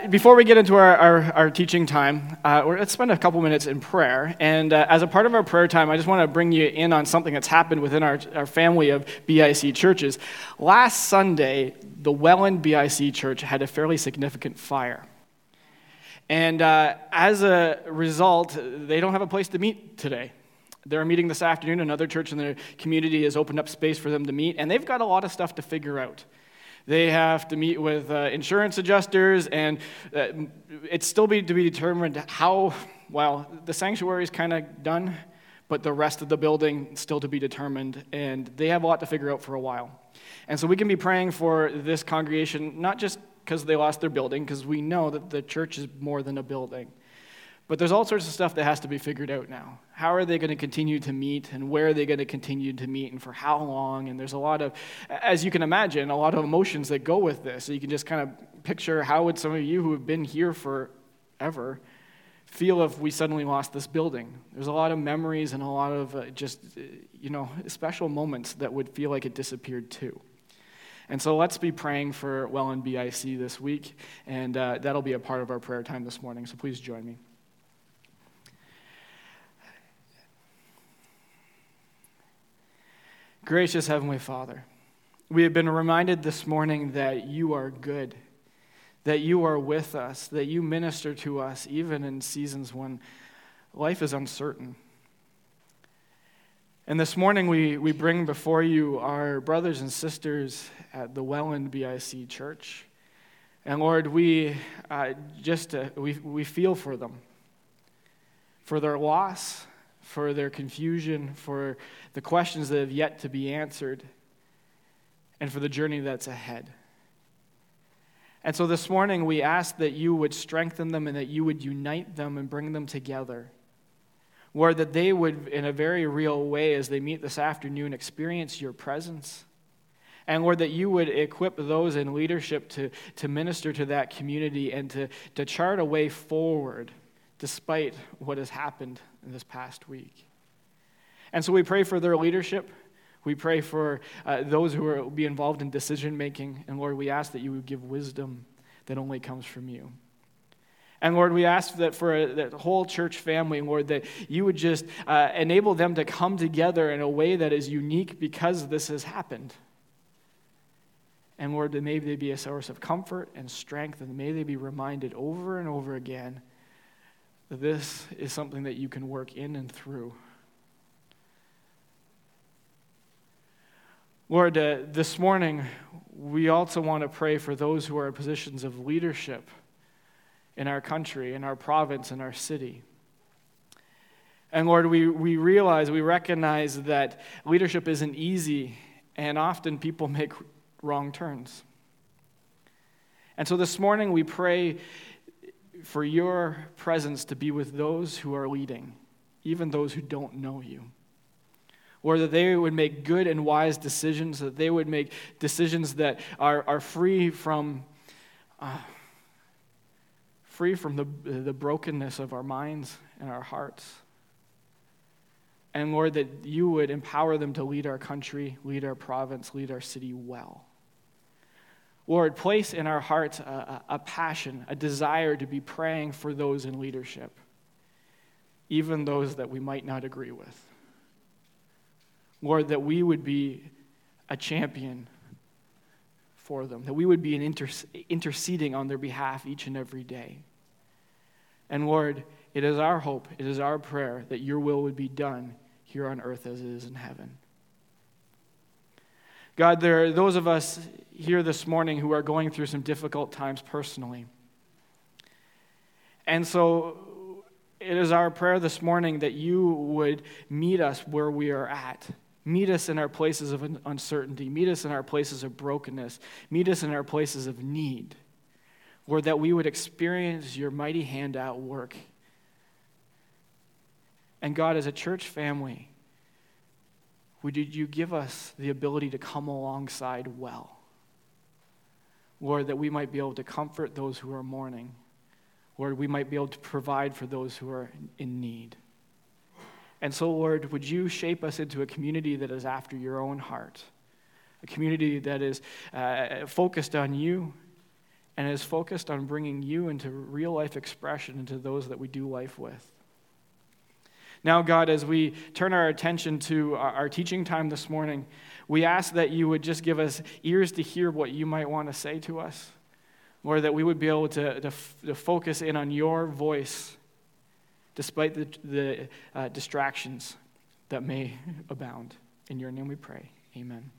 Before we get into our teaching time, let's spend a couple minutes in prayer. And as a part of our prayer time, I just want to bring you in on something that's happened within our family of BIC churches. Last Sunday, the Welland BIC church had a fairly significant fire. And as a result, they don't have a place to meet today. They're meeting this afternoon. Another church in their community has opened up space for them to meet, and they've got a lot of stuff to figure out. They have to meet with insurance adjusters, and it's still to be determined how, well, the sanctuary is kind of done, but the rest of the building still to be determined, and they have a lot to figure out for a while. And so we can be praying for this congregation, not just because they lost their building, because we know that the church is more than a building. But there's all sorts of stuff that has to be figured out now. How are they going to continue to meet, and where are they going to continue to meet, and for how long? And there's a lot of, as you can imagine, a lot of emotions that go with this. So you can just kind of picture how would some of you who have been here forever feel if we suddenly lost this building. There's a lot of memories and a lot of special moments that would feel like it disappeared too. And so let's be praying for Welland BIC this week, and that'll be a part of our prayer time this morning. So please join me. Gracious Heavenly Father, we have been reminded this morning that you are good, that you are with us, that you minister to us even in seasons when life is uncertain. And this morning we bring before you our brothers and sisters at the Welland BIC Church. And Lord, we feel for them, for their loss, for their confusion, for the questions that have yet to be answered, and for the journey that's ahead. And so this morning we ask that you would strengthen them and that you would unite them and bring them together. Lord, that they would, in a very real way, as they meet this afternoon, experience your presence. And Lord, that you would equip those in leadership to minister to that community and to chart a way forward despite what has happened in this past week. And so we pray for their leadership. We pray for those who will be involved in decision making. And Lord, we ask that you would give wisdom that only comes from you. And Lord, we ask that for the whole church family, Lord, that you would just enable them to come together in a way that is unique because this has happened. And Lord, that may they be a source of comfort and strength, and may they be reminded over and over again that this is something that you can work in and through. Lord, this morning, we also want to pray for those who are in positions of leadership in our country, in our province, in our city. And Lord, we recognize that leadership isn't easy, and often people make wrong turns. And so this morning, we pray for your presence to be with those who are leading, even those who don't know you. Or that they would make good and wise decisions, that they would make decisions that are free from the brokenness of our minds and our hearts. And Lord, that you would empower them to lead our country, lead our province, lead our city well. Lord, place in our hearts a passion, a desire to be praying for those in leadership, even those that we might not agree with. Lord, that we would be a champion for them, that we would be interceding on their behalf each and every day. And Lord, it is our hope, it is our prayer that your will would be done here on earth as it is in heaven. God, there are those of us here this morning who are going through some difficult times personally. And so it is our prayer this morning that you would meet us where we are at. Meet us in our places of uncertainty. Meet us in our places of brokenness. Meet us in our places of need. Lord, that we would experience your mighty hand at work. And God, as a church family, would you give us the ability to come alongside well? Lord, that we might be able to comfort those who are mourning. Lord, we might be able to provide for those who are in need. And so, Lord, would you shape us into a community that is after your own heart, a community that is focused on you and is focused on bringing you into real life expression into those that we do life with. Now, God, as we turn our attention to our teaching time this morning, we ask that you would just give us ears to hear what you might want to say to us, Lord, that we would be able to focus in on your voice despite the distractions that may abound. In your name we pray. Amen.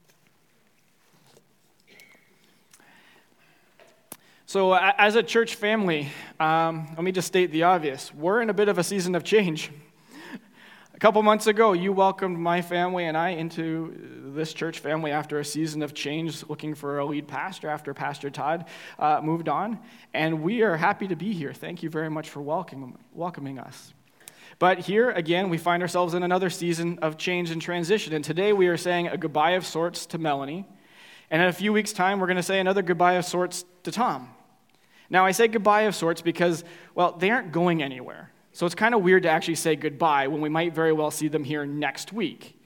So as a church family, let me just state the obvious. We're in a bit of a season of change. A couple months ago, you welcomed my family and I into this church family after a season of change, looking for a lead pastor after Pastor Todd moved on. And we are happy to be here. Thank you very much for welcoming us. But here, again, we find ourselves in another season of change and transition. And today we are saying a goodbye of sorts to Melanie. And in a few weeks' time, we're going to say another goodbye of sorts to Tom. Now, I say goodbye of sorts because, well, they aren't going anywhere. So it's kind of weird to actually say goodbye when we might very well see them here next week.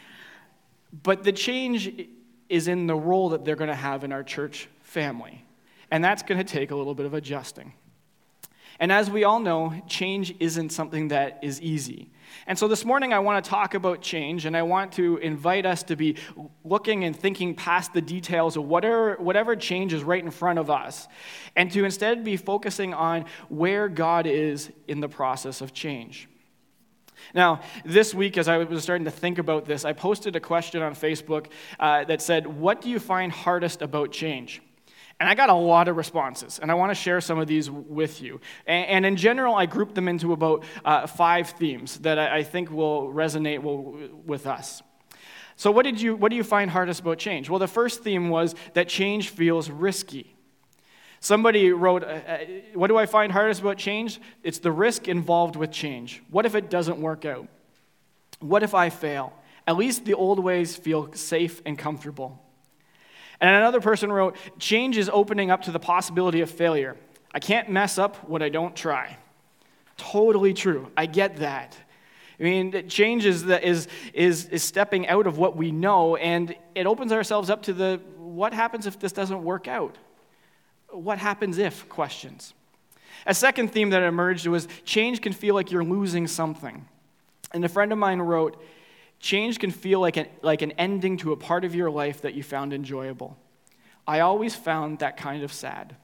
But the change is in the role that they're going to have in our church family. And that's going to take a little bit of adjusting. And as we all know, change isn't something that is easy. And so this morning I want to talk about change, and I want to invite us to be looking and thinking past the details of whatever change is right in front of us, and to instead be focusing on where God is in the process of change. Now, this week, as I was starting to think about this, I posted a question on Facebook that said, "What do you find hardest about change?" And I got a lot of responses, and I want to share some of these with you. And in general, I grouped them into about 5 themes that I think will resonate with us. So what do you find hardest about change? Well, the first theme was that change feels risky. Somebody wrote, what do I find hardest about change? It's the risk involved with change. What if it doesn't work out? What if I fail? At least the old ways feel safe and comfortable. And another person wrote, change is opening up to the possibility of failure. I can't mess up what I don't try. Totally true. I get that. I mean, change is stepping out of what we know, and it opens ourselves up to what happens if this doesn't work out? What happens if questions? A second theme that emerged was change can feel like you're losing something. And a friend of mine wrote, change can feel like an ending to a part of your life that you found enjoyable. I always found that kind of sad.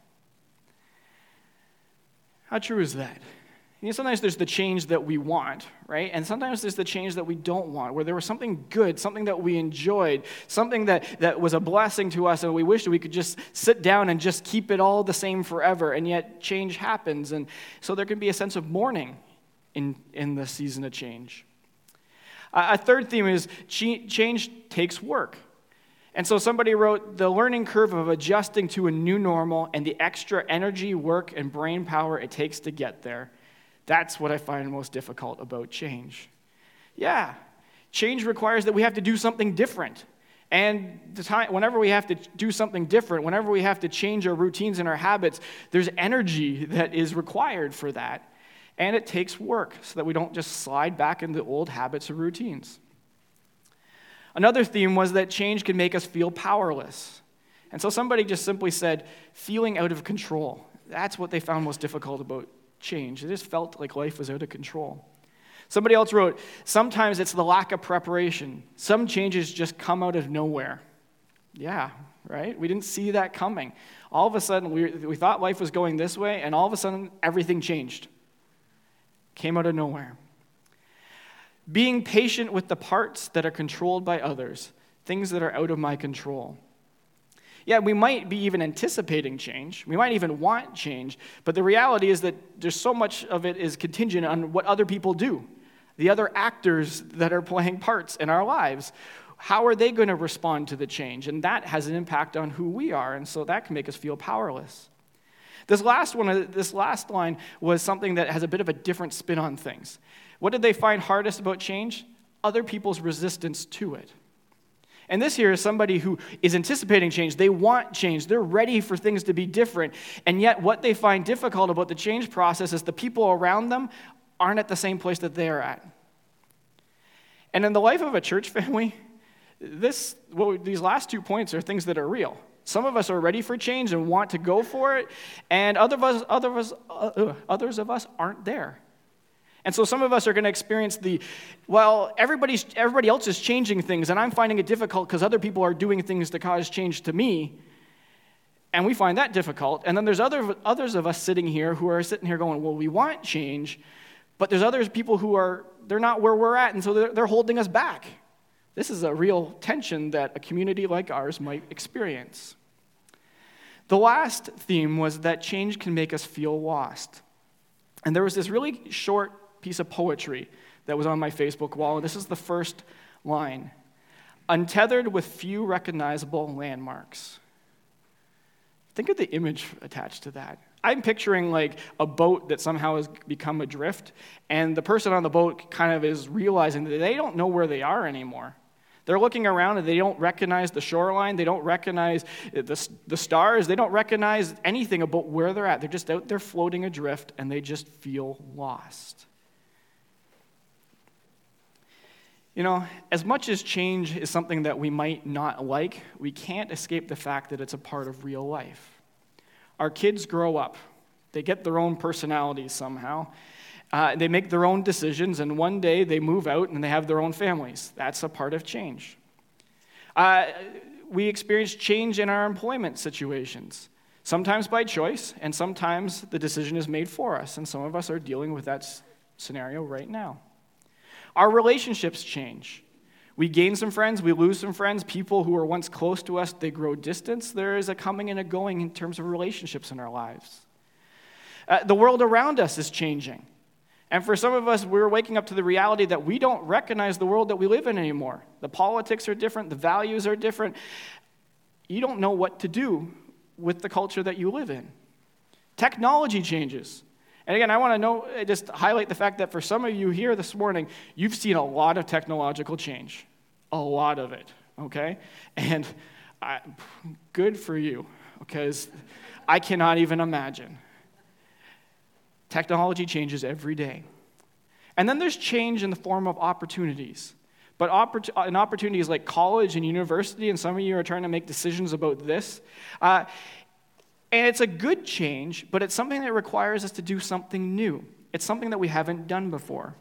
How true is that? You know, sometimes there's the change that we want, right? And sometimes there's the change that we don't want, where there was something good, something that we enjoyed, something that was a blessing to us, and we wished we could just sit down and just keep it all the same forever, and yet change happens. And so there can be a sense of mourning in the season of change. A third theme is change takes work. And so somebody wrote, the learning curve of adjusting to a new normal and the extra energy, work, and brain power it takes to get there. That's what I find most difficult about change. Yeah, change requires that we have to do something different. And whenever we have to do something different, whenever we have to change our routines and our habits, there's energy that is required for that. And it takes work so that we don't just slide back into old habits or routines. Another theme was that change can make us feel powerless. And so somebody just simply said, feeling out of control. That's what they found most difficult about change. It just felt like life was out of control. Somebody else wrote, sometimes it's the lack of preparation. Some changes just come out of nowhere. Yeah, right? We didn't see that coming. All of a sudden, we thought life was going this way, and all of a sudden, everything changed. Came out of nowhere. Being patient with the parts that are controlled by others, things that are out of my control. Yeah, we might be even anticipating change. We might even want change, but the reality is that there's so much of it is contingent on what other people do, the other actors that are playing parts in our lives. How are they going to respond to the change? And that has an impact on who we are, and so that can make us feel powerless. This last line was something that has a bit of a different spin on things. What did they find hardest about change? Other people's resistance to it. And this here is somebody who is anticipating change. They want change. They're ready for things to be different. And yet what they find difficult about the change process is the people around them aren't at the same place that they are at. And in the life of a church family, these last 2 points are things that are real. Some of us are ready for change and want to go for it, and others of us aren't there. And so some of us are going to experience everybody else is changing things, and I'm finding it difficult because other people are doing things to cause change to me, and we find that difficult. And then there's others of us sitting here who are sitting here going, well, we want change, but there's other people they're not where we're at, and so they're holding us back. This is a real tension that a community like ours might experience. The last theme was that change can make us feel lost. And there was this really short piece of poetry that was on my Facebook wall, and this is the first line. Untethered with few recognizable landmarks. Think of the image attached to that. I'm picturing like a boat that somehow has become adrift, and the person on the boat kind of is realizing that they don't know where they are anymore. They're looking around and they don't recognize the shoreline, they don't recognize the stars, they don't recognize anything about where they're at. They're just out there floating adrift, and they just feel lost. You know, as much as change is something that we might not like, we can't escape the fact that it's a part of real life. Our kids grow up. They get their own personalities somehow. They make their own decisions, and one day they move out and they have their own families. That's a part of change. We experience change in our employment situations, sometimes by choice, and sometimes the decision is made for us, and some of us are dealing with that scenario right now. Our relationships change. We gain some friends, we lose some friends. People who were once close to us, they grow distance. There is a coming and a going in terms of relationships in our lives. The world around us is changing. And for some of us, we're waking up to the reality that we don't recognize the world that we live in anymore. The politics are different, the values are different. You don't know what to do with the culture that you live in. Technology changes. And again, I want to just highlight the fact that for some of you here this morning, you've seen a lot of technological change. A lot of it, okay? And good for you, because I cannot even imagine. Technology changes every day. And then there's change in the form of opportunities. But in opportunities like college and university, and some of you are trying to make decisions about this, and it's a good change, but it's something that requires us to do something new. It's something that we haven't done before.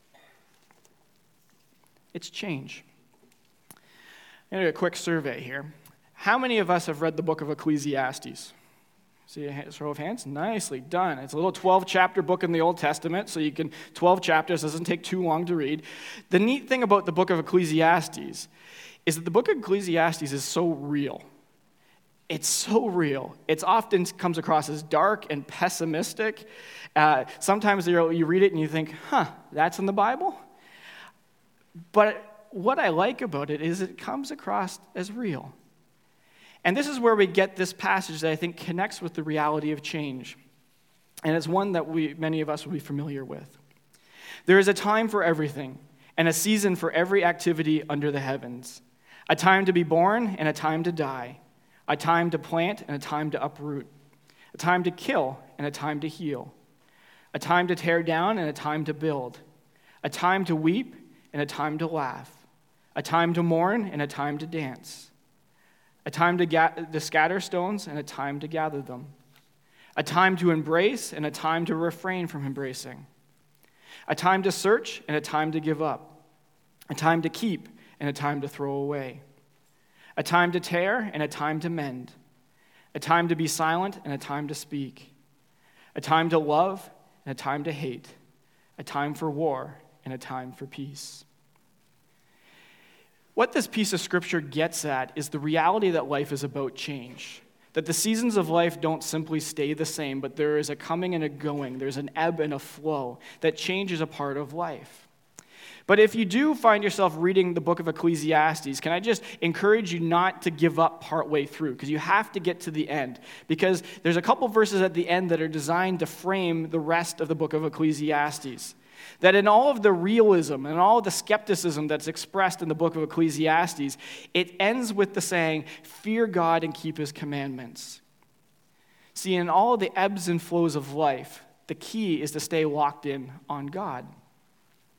It's change. I'm going to do a quick survey here. How many of us have read the book of Ecclesiastes? See a show of hands? Nicely done. It's a little 12-chapter book in the Old Testament, so 12 chapters, doesn't take too long to read. The neat thing about the book of Ecclesiastes is that the book of Ecclesiastes is so real. It's so real. It often comes across as dark and pessimistic. Sometimes you read it and you think, that's in the Bible? But what I like about it is it comes across as real. And this is where we get this passage that I think connects with the reality of change. And it's one that many of us will be familiar with. There is a time for everything, and a season for every activity under the heavens. A time to be born and a time to die. A time to plant and a time to uproot. A time to kill and a time to heal. A time to tear down and a time to build. A time to weep and a time to laugh. A time to mourn and a time to dance. A time to scatter stones and a time to gather them. A time to embrace and a time to refrain from embracing. A time to search and a time to give up. A time to keep and a time to throw away. A time to tear and a time to mend. A time to be silent and a time to speak. A time to love and a time to hate. A time for war and a time for peace. What this piece of scripture gets at is the reality that life is about change. That the seasons of life don't simply stay the same, but there is a coming and a going. There's an ebb and a flow. That change is a part of life. But if you do find yourself reading the book of Ecclesiastes, can I just encourage you not to give up partway through? Because you have to get to the end. Because there's a couple verses at the end that are designed to frame the rest of the book of Ecclesiastes. That in all of the realism and all of the skepticism that's expressed in the book of Ecclesiastes, it ends with the saying, fear God and keep his commandments. See, in all of the ebbs and flows of life, the key is to stay locked in on God.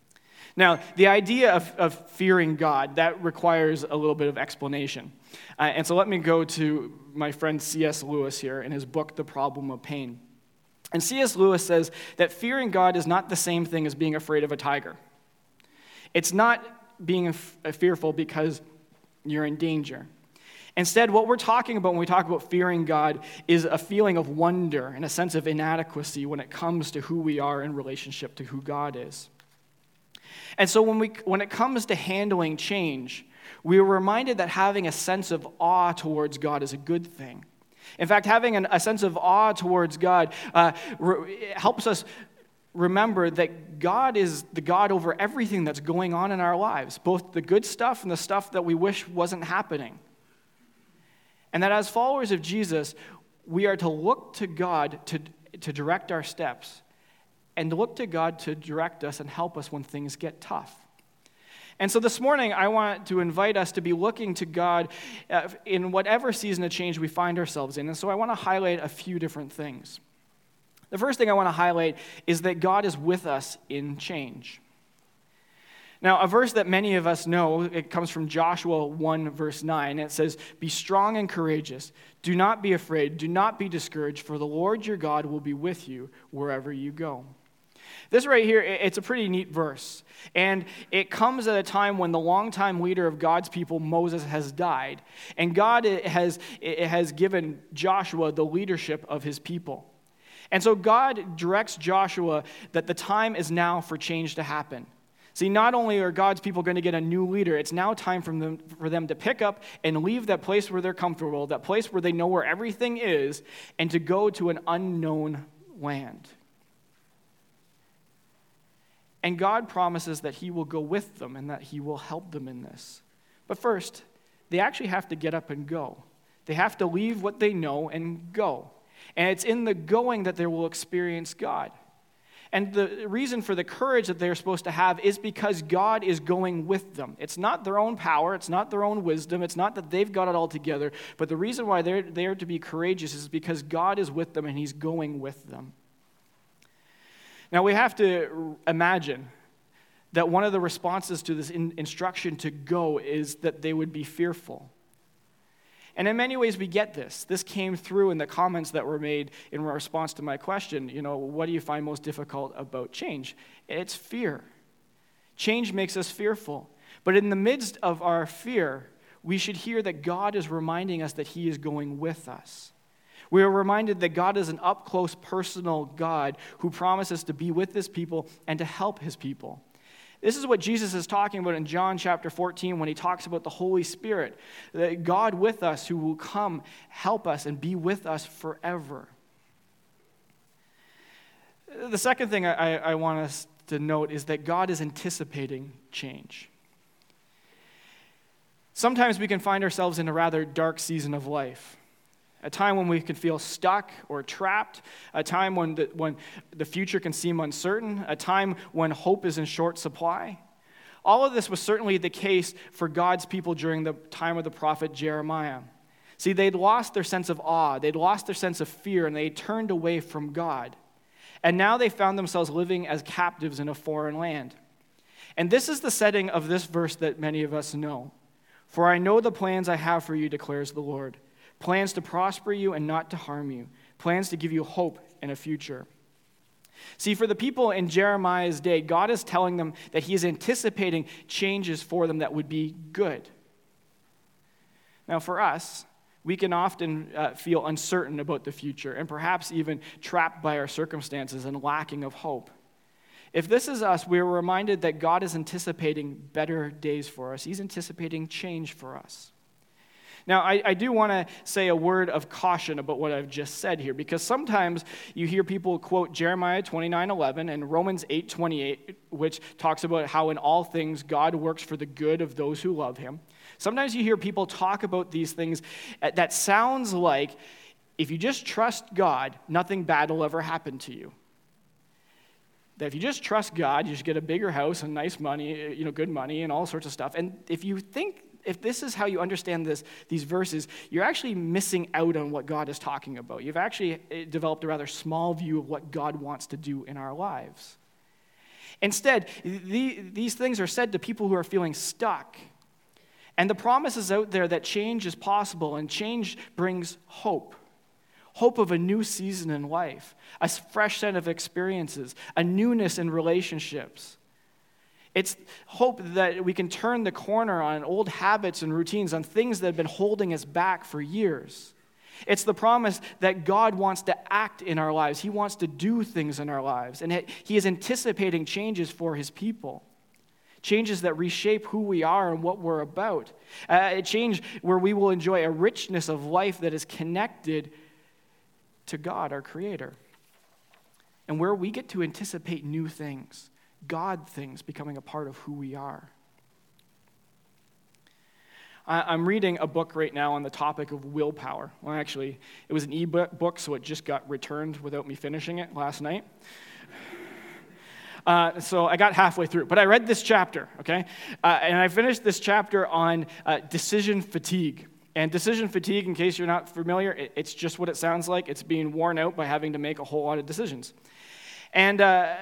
Now, the idea of fearing God, that requires a little bit of explanation. And so let me go to my friend C.S. Lewis here in his book, The Problem of Pain. And C.S. Lewis says that fearing God is not the same thing as being afraid of a tiger. It's not being fearful because you're in danger. Instead, what we're talking about when we talk about fearing God is a feeling of wonder and a sense of inadequacy when it comes to who we are in relationship to who God is. And so when it comes to handling change, we are reminded that having a sense of awe towards God is a good thing. In fact, having a sense of awe towards God helps us remember that God is the God over everything that's going on in our lives, both the good stuff and the stuff that we wish wasn't happening. And that as followers of Jesus, we are to look to God to direct our steps and to look to God to direct us and help us when things get tough. And so this morning, I want to invite us to be looking to God in whatever season of change we find ourselves in. And so I want to highlight a few different things. The first thing I want to highlight is that God is with us in change. Now, a verse that many of us know, it comes from Joshua 1, verse 9. It says, "Be strong and courageous. Do not be afraid. Do not be discouraged, for the Lord your God will be with you wherever you go." This right here, it's a pretty neat verse. And it comes at a time when the longtime leader of God's people, Moses, has died. And God has given Joshua the leadership of his people. And so God directs Joshua that the time is now for change to happen. See, not only are God's people going to get a new leader, it's now time for them to pick up and leave that place where they're comfortable, that place where they know where everything is, and to go to an unknown land. And God promises that he will go with them and that he will help them in this. But first, they actually have to get up and go. They have to leave what they know and go. And it's in the going that they will experience God. And the reason for the courage that they're supposed to have is because God is going with them. It's not their own power. It's not their own wisdom. It's not that they've got it all together. But the reason why they're to be courageous is because God is with them and he's going with them. Now, we have to imagine that one of the responses to this instruction to go is that they would be fearful. And in many ways, we get this. This came through in the comments that were made in response to my question, what do you find most difficult about change? It's fear. Change makes us fearful. But in the midst of our fear, we should hear that God is reminding us that he is going with us. We are reminded that God is an up-close, personal God who promises to be with his people and to help his people. This is what Jesus is talking about in John chapter 14 when he talks about the Holy Spirit, that God with us who will come, help us, and be with us forever. The second thing I want us to note is that God is anticipating change. Sometimes we can find ourselves in a rather dark season of life. A time when we can feel stuck or trapped, a time when the future can seem uncertain, a time when hope is in short supply. All of this was certainly the case for God's people during the time of the prophet Jeremiah. See, they'd lost their sense of awe, they'd lost their sense of fear, and they turned away from God. And now they found themselves living as captives in a foreign land. And this is the setting of this verse that many of us know. "For I know the plans I have for you, declares the Lord. Plans to prosper you and not to harm you. Plans to give you hope and a future." See, for the people in Jeremiah's day, God is telling them that he is anticipating changes for them that would be good. Now, for us, we can often feel uncertain about the future and perhaps even trapped by our circumstances and lacking of hope. If this is us, we are reminded that God is anticipating better days for us. He's anticipating change for us. Now, I do want to say a word of caution about what I've just said here, because sometimes you hear people quote Jeremiah 29:11 and Romans 8:28, which talks about how in all things God works for the good of those who love him. Sometimes you hear people talk about these things that sounds like if you just trust God, nothing bad will ever happen to you. That if you just trust God, you should get a bigger house and nice money, good money and all sorts of stuff. And if this is how you understand these verses, you're actually missing out on what God is talking about. You've actually developed a rather small view of what God wants to do in our lives. Instead, these things are said to people who are feeling stuck. And the promise is out there that change is possible, and change brings hope. Hope of a new season in life, a fresh set of experiences, a newness in relationships. It's hope that we can turn the corner on old habits and routines, on things that have been holding us back for years. It's the promise that God wants to act in our lives. He wants to do things in our lives. And He is anticipating changes for His people. Changes that reshape who we are and what we're about. A change where we will enjoy a richness of life that is connected to God, our Creator. And where we get to anticipate new things, God things becoming a part of who we are. I'm reading a book right now on the topic of willpower. Well, actually, it was an e-book, so it just got returned without me finishing it last night. So I got halfway through, but I read this chapter, okay? And I finished this chapter on decision fatigue. And decision fatigue, in case you're not familiar, it's just what it sounds like. It's being worn out by having to make a whole lot of decisions. And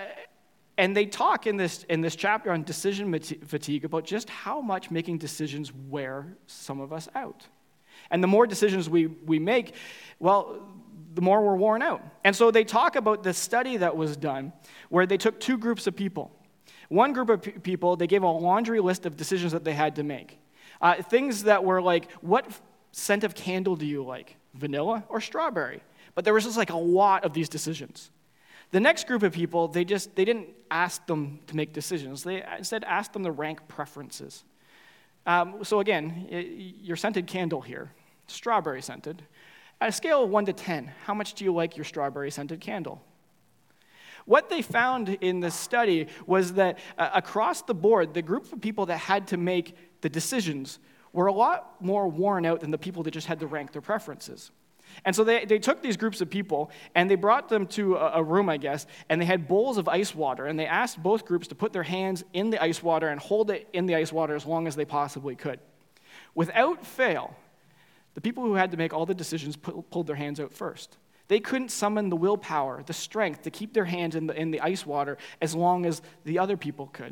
they talk in this chapter on decision fatigue about just how much making decisions wear some of us out. And the more decisions we make, well, the more we're worn out. And so they talk about the study that was done where they took two groups of people. One group of people, they gave a laundry list of decisions that they had to make. Things that were like, what scent of candle do you like? Vanilla or strawberry? But there was just like a lot of these decisions. The next group of people, they didn't ask them to make decisions. They instead asked them to rank preferences. So again, your scented candle here, strawberry scented. At a scale of 1 to 10, how much do you like your strawberry scented candle? What they found in this study was that across the board, the group of people that had to make the decisions were a lot more worn out than the people that just had to rank their preferences. And so they took these groups of people, and they brought them to a room, I guess, and they had bowls of ice water, and they asked both groups to put their hands in the ice water and hold it in the ice water as long as they possibly could. Without fail, the people who had to make all the decisions pulled their hands out first. They couldn't summon the willpower, the strength to keep their hands in the ice water as long as the other people could.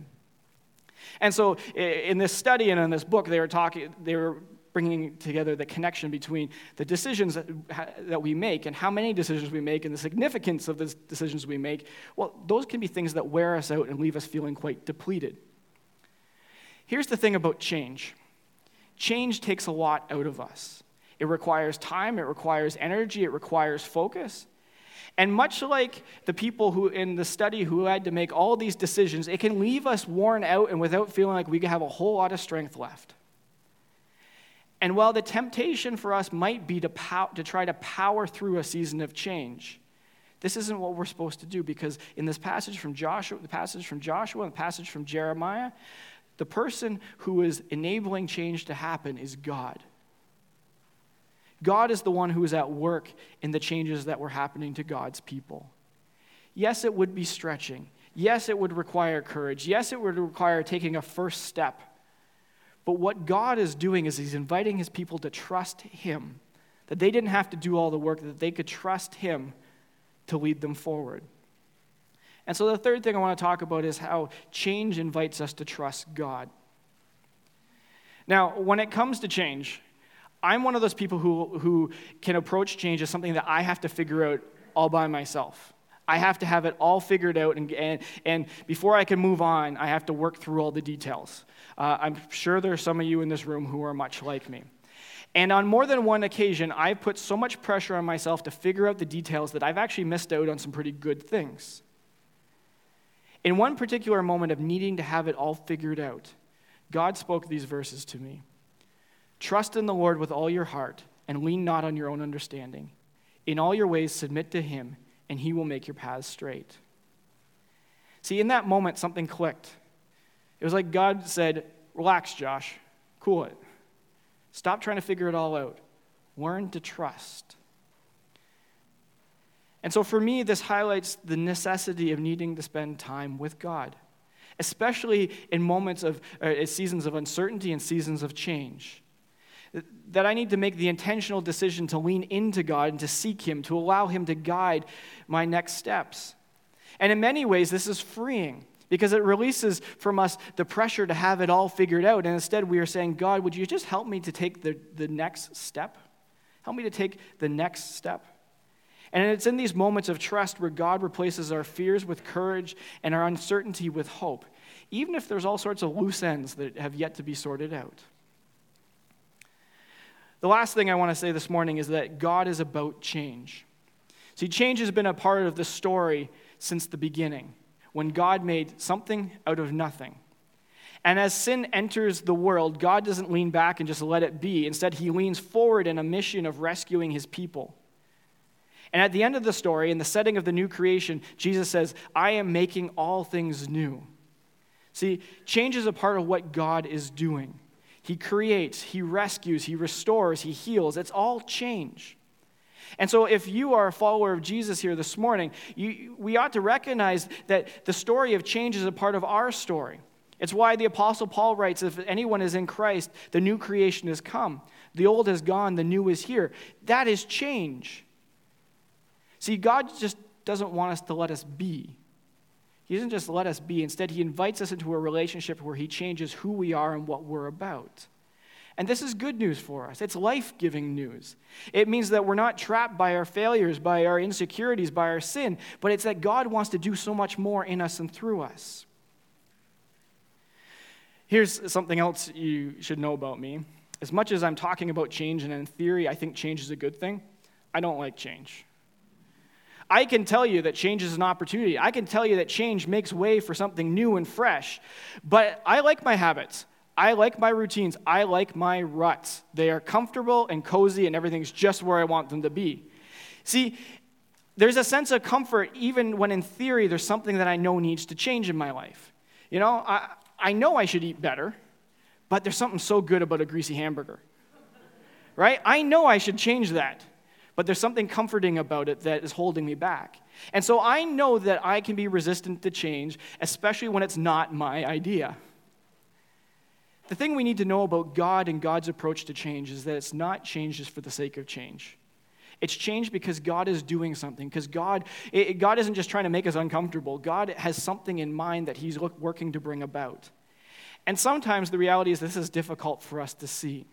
And so in this study and in this book, they were bringing together the connection between the decisions that we make and how many decisions we make and the significance of the decisions we make. Well, those can be things that wear us out and leave us feeling quite depleted. Here's the thing about change. Change takes a lot out of us. It requires time, it requires energy, it requires focus. And much like the people who in the study who had to make all these decisions, it can leave us worn out and without feeling like we have a whole lot of strength left. And while the temptation for us might be to try to power through a season of change, this isn't what we're supposed to do, because in this passage from Joshua, and the passage from Jeremiah, the person who is enabling change to happen is God. God is the one who is at work in the changes that were happening to God's people. Yes, it would be stretching. Yes, it would require courage. Yes, it would require taking a first step. But what God is doing is He's inviting His people to trust Him, that they didn't have to do all the work, that they could trust Him to lead them forward. And so the third thing I want to talk about is how change invites us to trust God. Now, when it comes to change, I'm one of those people who can approach change as something that I have to figure out all by myself. I have to have it all figured out, and before I can move on, I have to work through all the details. I'm sure there are some of you in this room who are much like me. And on more than one occasion, I've put so much pressure on myself to figure out the details that I've actually missed out on some pretty good things. In one particular moment of needing to have it all figured out, God spoke these verses to me. Trust in the Lord with all your heart, and lean not on your own understanding. In all your ways submit to Him, and He will make your paths straight. See, in that moment, something clicked. It was like God said, relax, Josh, cool it. Stop trying to figure it all out. Learn to trust. And so for me, this highlights the necessity of needing to spend time with God, especially in moments of seasons of uncertainty and seasons of change. That I need to make the intentional decision to lean into God and to seek Him, to allow Him to guide my next steps. And in many ways, this is freeing, because it releases from us the pressure to have it all figured out. And instead we are saying, God, would you just help me to take the next step? Help me to take the next step. And it's in these moments of trust where God replaces our fears with courage and our uncertainty with hope, even if there's all sorts of loose ends that have yet to be sorted out. The last thing I want to say this morning is that God is about change. See, change has been a part of the story since the beginning, when God made something out of nothing. And as sin enters the world, God doesn't lean back and just let it be. Instead, he leans forward in a mission of rescuing his people. And at the end of the story, in the setting of the new creation, Jesus says, I am making all things new. See, change is a part of what God is doing. He creates, he rescues, he restores, he heals. It's all change. And so if you are a follower of Jesus here this morning, we ought to recognize that the story of change is a part of our story. It's why the Apostle Paul writes, if anyone is in Christ, the new creation has come. The old has gone, the new is here. That is change. See, God just doesn't want us to let us be. He doesn't just let us be. Instead, he invites us into a relationship where he changes who we are and what we're about. And this is good news for us. It's life-giving news. It means that we're not trapped by our failures, by our insecurities, by our sin, but it's that God wants to do so much more in us and through us. Here's something else you should know about me. As much as I'm talking about change, and in theory I think change is a good thing, I don't like change. I can tell you that change is an opportunity. I can tell you that change makes way for something new and fresh. But I like my habits. I like my routines. I like my ruts. They are comfortable and cozy, and everything's just where I want them to be. See, there's a sense of comfort even when in theory there's something that I know needs to change in my life. You know, I know I should eat better, but there's something so good about a greasy hamburger. Right? I know I should change that. But there's something comforting about it that is holding me back. And so I know that I can be resistant to change, especially when it's not my idea. The thing we need to know about God and God's approach to change is that it's not change just for the sake of change. It's change because God is doing something, because God isn't just trying to make us uncomfortable. God has something in mind that he's working to bring about. And sometimes the reality is this is difficult for us to see.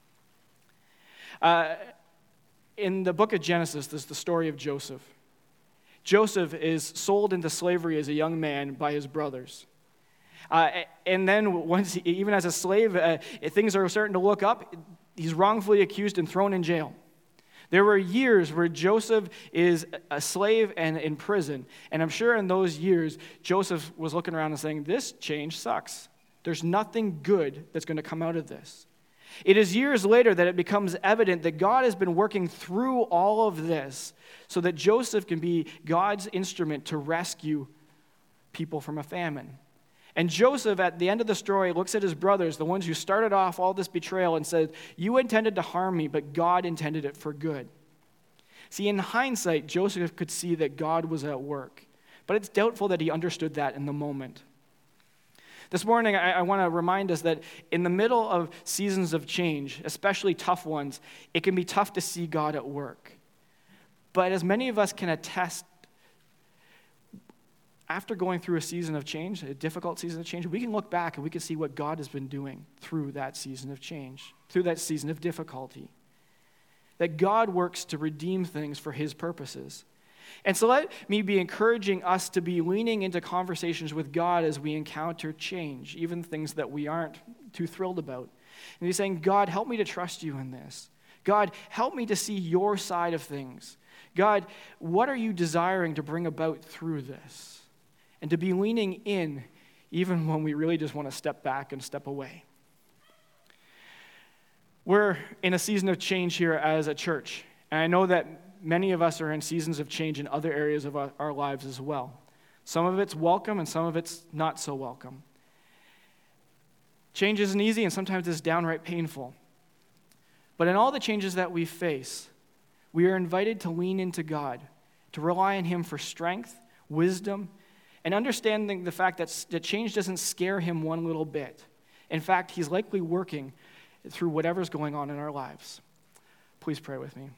In the book of Genesis, there's the story of Joseph. Joseph is sold into slavery as a young man by his brothers. And then once, even as a slave, things are starting to look up. He's wrongfully accused and thrown in jail. There were years where Joseph is a slave and in prison. And I'm sure in those years, Joseph was looking around and saying, this change sucks. There's nothing good that's going to come out of this. It is years later that it becomes evident that God has been working through all of this so that Joseph can be God's instrument to rescue people from a famine. And Joseph, at the end of the story, looks at his brothers, the ones who started off all this betrayal, and says, you intended to harm me, but God intended it for good. See, in hindsight, Joseph could see that God was at work, but it's doubtful that he understood that in the moment. This morning, I want to remind us that in the middle of seasons of change, especially tough ones, it can be tough to see God at work. But as many of us can attest, after going through a season of change, a difficult season of change, we can look back and we can see what God has been doing through that season of change, through that season of difficulty. That God works to redeem things for his purposes. And so let me be encouraging us to be leaning into conversations with God as we encounter change, even things that we aren't too thrilled about. And he's saying, God, help me to trust you in this. God, help me to see your side of things. God, what are you desiring to bring about through this? And to be leaning in even when we really just want to step back and step away. We're in a season of change here as a church. And I know that many of us are in seasons of change in other areas of our lives as well. Some of it's welcome and some of it's not so welcome. Change isn't easy and sometimes it's downright painful. But in all the changes that we face, we are invited to lean into God, to rely on him for strength, wisdom, and understanding the fact that change doesn't scare him one little bit. In fact, he's likely working through whatever's going on in our lives. Please pray with me.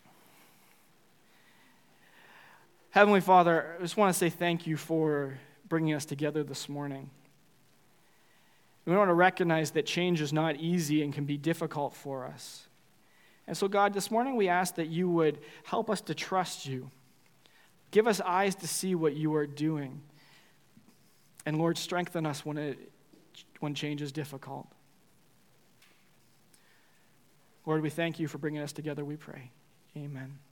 Heavenly Father, I just want to say thank you for bringing us together this morning. We want to recognize that change is not easy and can be difficult for us. And so, God, this morning we ask that you would help us to trust you. Give us eyes to see what you are doing. And Lord, strengthen us when change is difficult. Lord, we thank you for bringing us together, we pray. Amen.